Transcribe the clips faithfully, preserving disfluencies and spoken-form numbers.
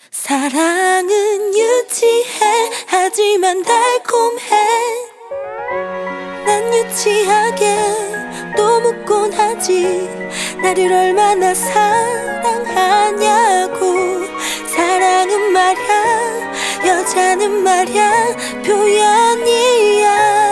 사랑은 유치해 하지만 달콤해. 난 유치하게 또 묻곤 하지. 나를 얼마나 사랑하냐고. 사랑은 말야, 여자는 말야, 표현이야.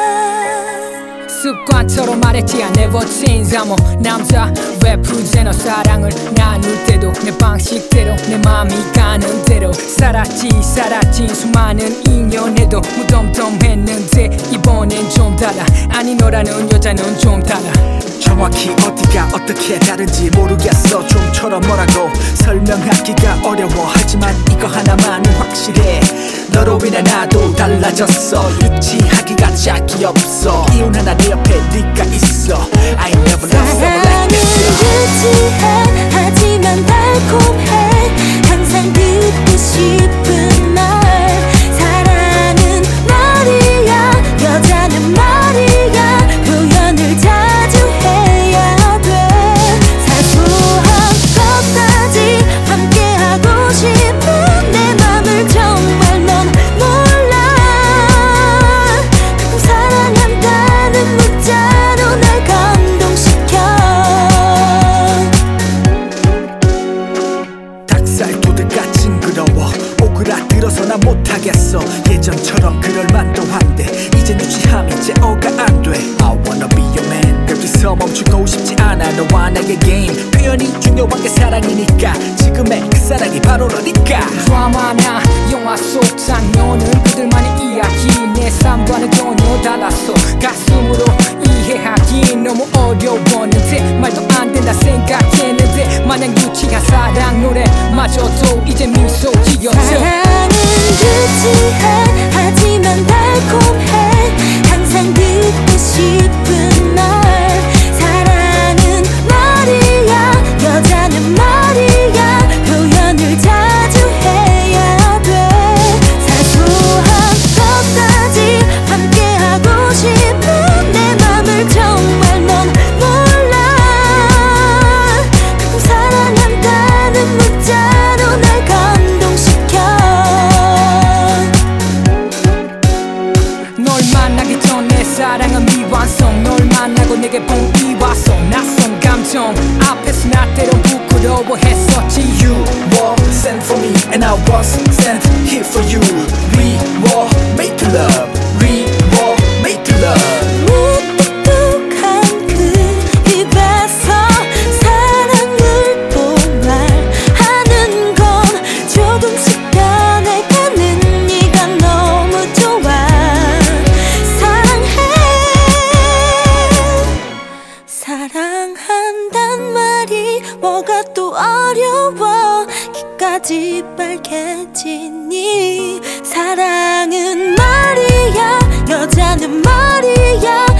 습관처럼 말했지 I never change. I'm a 남자 represent. 사랑을 나눌 때도 내 방식대로 내 맘이 가는 대로 살았지 살았지 수많은 인연에도 무덤덤했는데 이번엔 좀 달라. 아니 너라는 여자는 좀 달라. 정확히 어디가 어떻게 다른지 모르겠어. 좀처럼 뭐라고 설명하기가 어려워. 하지만 이거 하나만은 확실해. 너로 인해 나도 달라졌어. 유치하기가 짝이 없어. 이혼 하나 내 옆에 네가 있어. I never loved someone like this. 사랑은 유치해 하지만 달콤해. 항상 듣고 싶은 말. 사랑은 말이야, 여자는 말이야, 표현을 자주 해야 돼. 사소한 것까지 함께하고 싶은 내 맘을 정말 넌 몰라. 사랑한다는 문자로 날 감동시켜. 닭살 도대가 징그러워. 오그라들어서 난 못하겠어. 예전처럼 그럴 만도 한데 이젠 유치함이 제어가 안 돼. I wanna be your man. 여기서 멈추고 싶지 않아. 너와 나의 게임. 표현이 중요한 게 사랑이니까. 지금의 그 사랑이 바로 너니까. 드라마나 영화 속 장면은 그들만의 이야기. 내 삶과는 전혀 달랐어. 가슴으로 이해하기 너무 어려웠는데 말도 안 된다 생각했는데 마냥 유치한 사랑 노래마저도 이제 미소 지었어. 사랑은 유치해 하지만 달콤해. 항상 듣고 싶은 말. 사랑은 말이야, 여자는 말이야, 표현을 자주 해야 돼. 사소한 것까지 함께하고 싶은 내 맘을 정말 넌 몰라. 사랑한다는 문자로 날 감동시켜. 널 만나기 전 내 사랑은 미완성. 널 만나고 내게 봄이 왔어. 낯선 감정 앞에서 나 때론 부끄러워했었지. You were sent for me and I was sent here for you. We were made to love. We were made to love. 무뚝뚝한 그 입에서 사랑을 또 말하는 건 조금씩 변해가는 네가 너무 좋아. 사랑해. 사랑한단 말이 뭐가 또 어려워. 귀까지 빨개지니. 사랑은 말이야, 여자는 말이야,